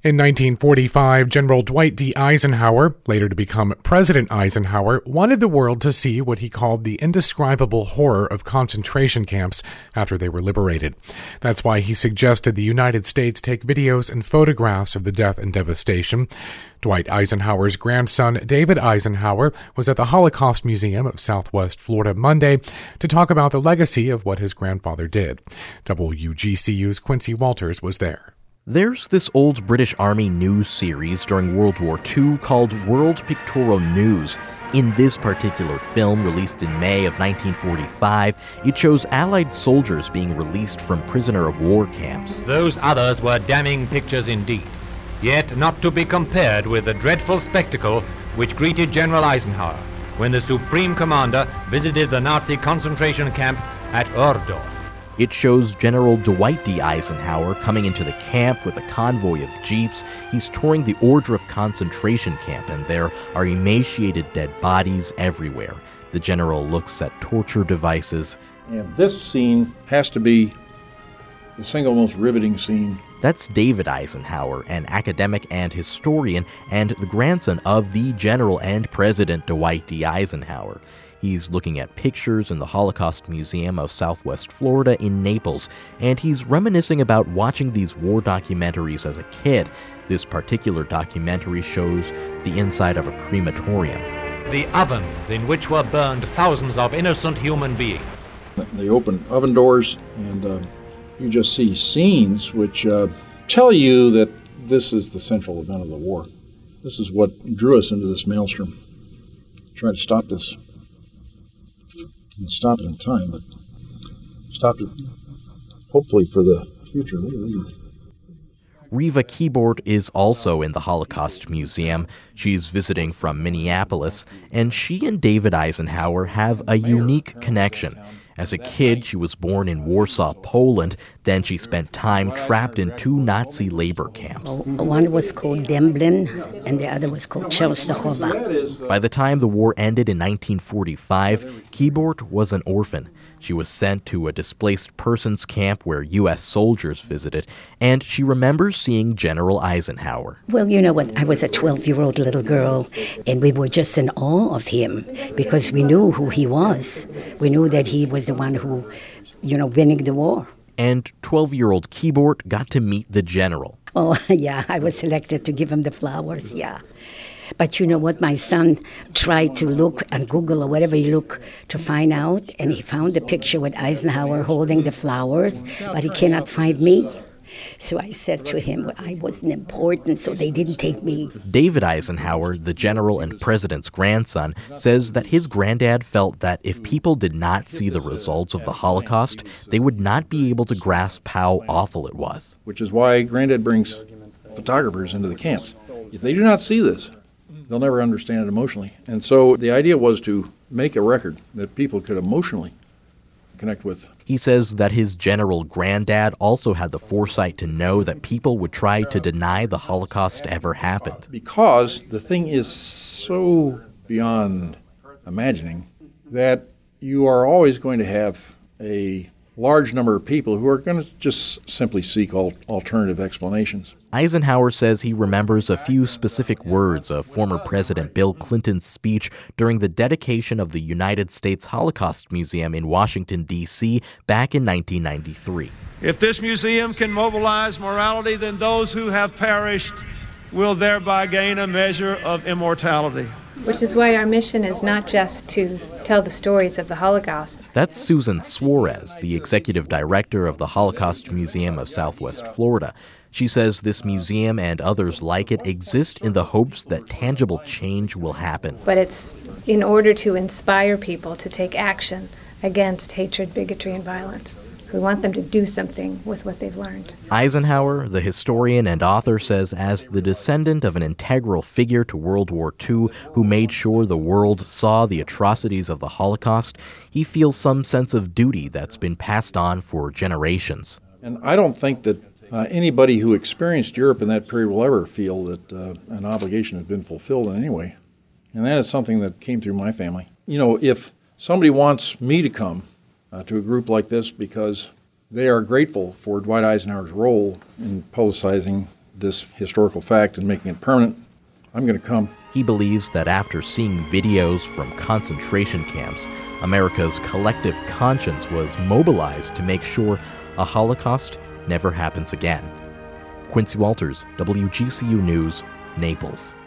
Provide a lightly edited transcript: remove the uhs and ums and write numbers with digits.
In 1945, General Dwight D. Eisenhower, later to become President Eisenhower, wanted the world to see what he called the indescribable horror of concentration camps after they were liberated. That's why he suggested the United States take videos and photographs of the death and devastation. Dwight Eisenhower's grandson, David Eisenhower, was at the Holocaust Museum of Southwest Florida Monday to talk about the legacy of what his grandfather did. WGCU's Quincy Walters was there. There's this old British Army news series during World War II called World Pictorial News. In this particular film, released in May of 1945, it shows Allied soldiers being released from prisoner of war camps. Those others were damning pictures indeed, yet not to be compared with the dreadful spectacle which greeted General Eisenhower when the Supreme Commander visited the Nazi concentration camp at Ohrdruf. It shows General Dwight D. Eisenhower coming into the camp with a convoy of jeeps. He's touring the Ohrdruf concentration camp, and there are emaciated dead bodies everywhere. The general looks at torture devices. And this scene has to be the single most riveting scene. That's David Eisenhower, an academic and historian, and the grandson of the General and President Dwight D. Eisenhower. He's looking at pictures in the Holocaust Museum of Southwest Florida in Naples, and he's reminiscing about watching these war documentaries as a kid. This particular documentary shows the inside of a crematorium. The ovens in which were burned thousands of innocent human beings. They open oven doors, and you just see scenes which tell you that this is the central event of the war. This is what drew us into this maelstrom. Try to stop this. And stop it in time, but stop it hopefully for the future. Riva Keyboard is also in the Holocaust Museum. She's visiting from Minneapolis, and she and David Eisenhower have a unique connection. As a kid, she was born in Warsaw, Poland. Then she spent time trapped in two Nazi labor camps. One was called Demblin, and the other was called Częstochowa. By the time the war ended in 1945, Keyboard was an orphan. She was sent to a displaced persons camp where U.S. soldiers visited, and she remembers seeing General Eisenhower. Well, you know what? I was a 12-year-old little girl, and we were just in awe of him because we knew who he was. We knew that he was the one who, winning the war. And 12-year-old Keyboard got to meet the general. Oh, yeah, I was selected to give him the flowers, yeah. But you know what? My son tried to look on Google or whatever you look to find out, and he found a picture with Eisenhower holding the flowers, but he cannot find me. So I said to him, I wasn't important, so they didn't take me. David Eisenhower, the general and president's grandson, says that his granddad felt that if people did not see the results of the Holocaust, they would not be able to grasp how awful it was. Which is why Granddad brings photographers into the camps. If they do not see this, they'll never understand it emotionally. And so the idea was to make a record that people could emotionally connect with. He says that his general granddad also had the foresight to know that people would try to deny the Holocaust ever happened. Because the thing is so beyond imagining that you are always going to have a large number of people who are going to just simply seek alternative explanations. Eisenhower says he remembers a few specific words of former President Bill Clinton's speech during the dedication of the United States Holocaust Museum in Washington, D.C. back in 1993. If this museum can mobilize morality, then those who have perished will thereby gain a measure of immortality. Which is why our mission is not just to tell the stories of the Holocaust. That's Susan Suarez, the executive director of the Holocaust Museum of Southwest Florida. She says this museum and others like it exist in the hopes that tangible change will happen. But it's in order to inspire people to take action against hatred, bigotry, and violence. We want them to do something with what they've learned. Eisenhower, the historian and author, says as the descendant of an integral figure to World War II who made sure the world saw the atrocities of the Holocaust, he feels some sense of duty that's been passed on for generations. And I don't think that anybody who experienced Europe in that period will ever feel that an obligation has been fulfilled in any way. And that is something that came through my family. If somebody wants me to come to a group like this because they are grateful for Dwight Eisenhower's role in publicizing this historical fact and making it permanent, I'm going to come. He believes that after seeing videos from concentration camps, America's collective conscience was mobilized to make sure a Holocaust never happens again. Quincy Walters, WGCU News, Naples.